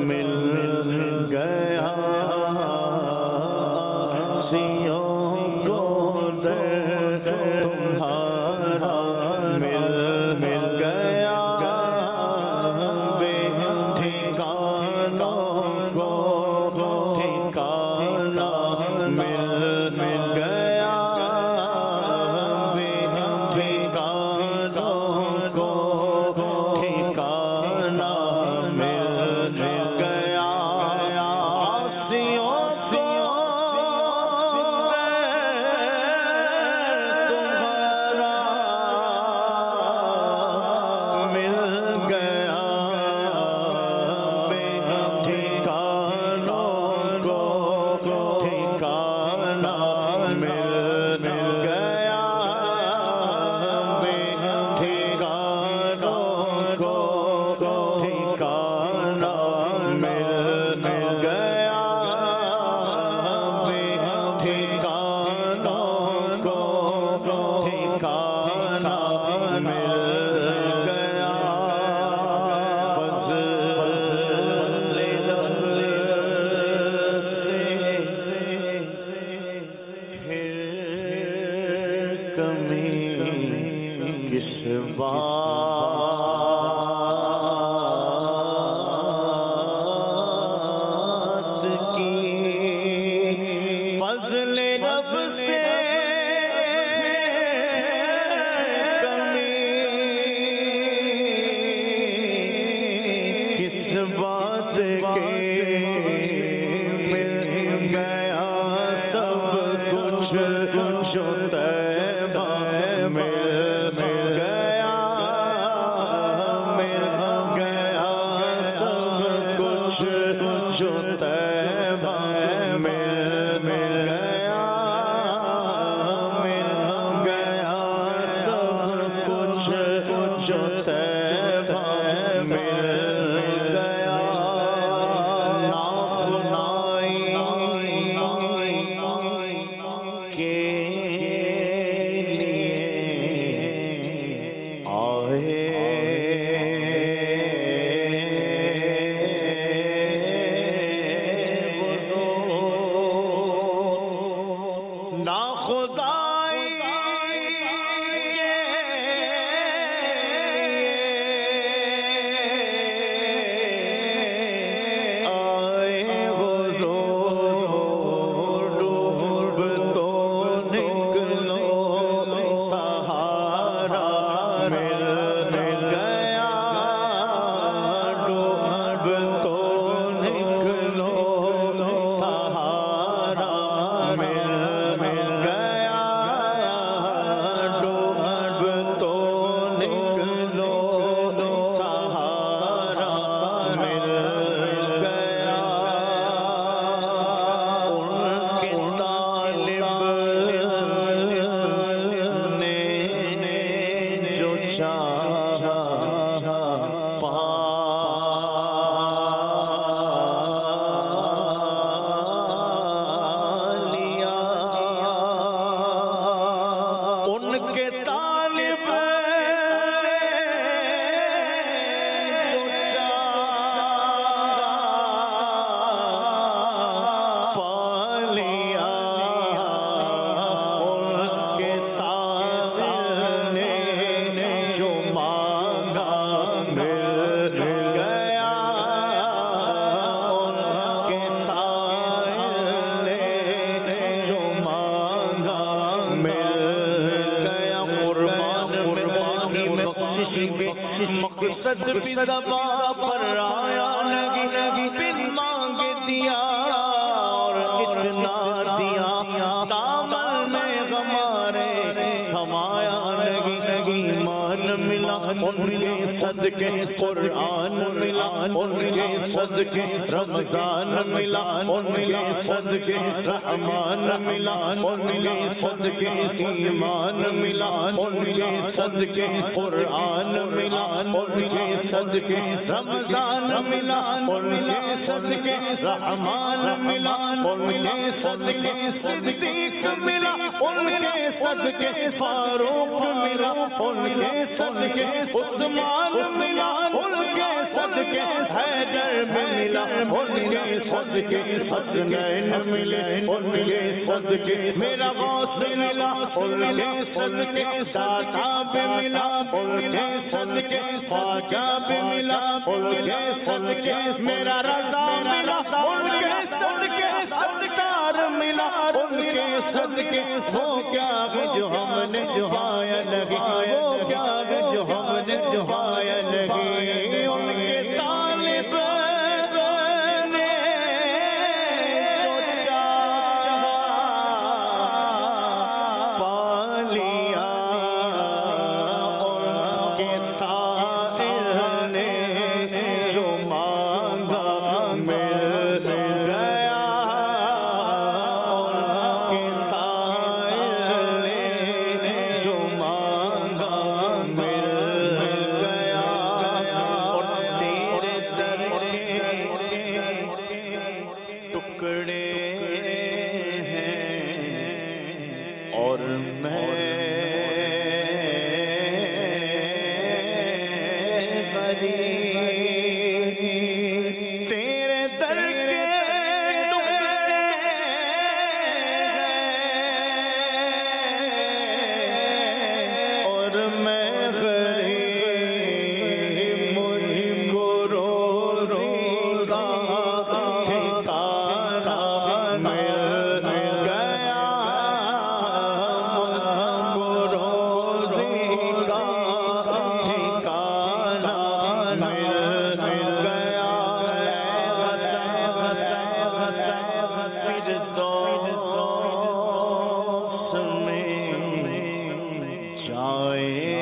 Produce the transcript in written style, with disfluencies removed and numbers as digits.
مل گیا سیوں کو در تمہارا مل گیا بے ٹھکانوں کو ٹھکانا مل گیا بے ٹھکانوں کو ٹھکانا مل گیا آسیوں کو تمہارا مل گیا بے ٹھکانوں کو ٹھکانا مل گیا بے ٹھکانوں کو ٹھکانا مل گیا بے ٹھکانوں کو ٹھکانا مل گیا کمی کس بات کی فضل رب سے کمی کس بات کی مل گیا سب کچھ جو طیبہ مل گیا مل گیا سب کچھ جو طیبہ مل گیا مل گیا سب کچھ جو طیبہ مل گیا ناخنائی کے لیے آئے ناخدائی آئے حضور ڈوب تو نکلو سہارا مل گیا ڈوب تو نکلو سہارا مل گیا ڈوب تو نکلو سہارا مل گیا ان کے طالب نے جو چاہا پا لیا ان کے طالب جو چاہا پا لیا ان کے طالب نے جو مانگا مل گیا ان کے طالب نے جو مانگا مل گیا قربان مقصد بھی دبا پر آیا نہیں بن مانگ دیا اور اتنا دیا دامن میں ہمارے ہمایا نہیں مان ملا ان کے صدقے قرآن ملا ان کے صدقے رمضان ملا ان کے صدقے رحمان ملا ان کے صدقے ایمان ملا ان کے صدقے قرآن ملا ان کے صدقے رمضان ملا ان کے صدقے رحمان ملا ان کے صدقے صدیق ملا ان کے صدقے فاروق ملا ان کے صدقے عثمان ملا، ان کے صدقے حیدر ملا، ان کے صدقے حسنین ملے، ان کے صدقے میرا غوث ملا، ان کے صدقے داتا بھی ملا، ان کے صدقے خواجہ بھی ملا، ان کے صدقے میرا رضا ملا، ان کے صدقے ستار ملا، ان کے صدقے وہ کیا ہے جو ہم نے پایا نہیں، وہ کیا ہے جو ہم نے پایا نہیں، ان کے طالب نے جو چاہا پا لیا، ان کے سائل نے جو مانگا مل گیا، ان کے سائل نے جو مانگا مل گیا، اور تیرے در کے ٹکڑے ہیں اور میں غریب، تیرے در کے ٹکڑے ہیں اور میں غریب، مجھ کو روزی کا ٹھکانہ مل گیا، مجھ کو روزی کا ٹھکانہ مل گیا، فردوس میں جائے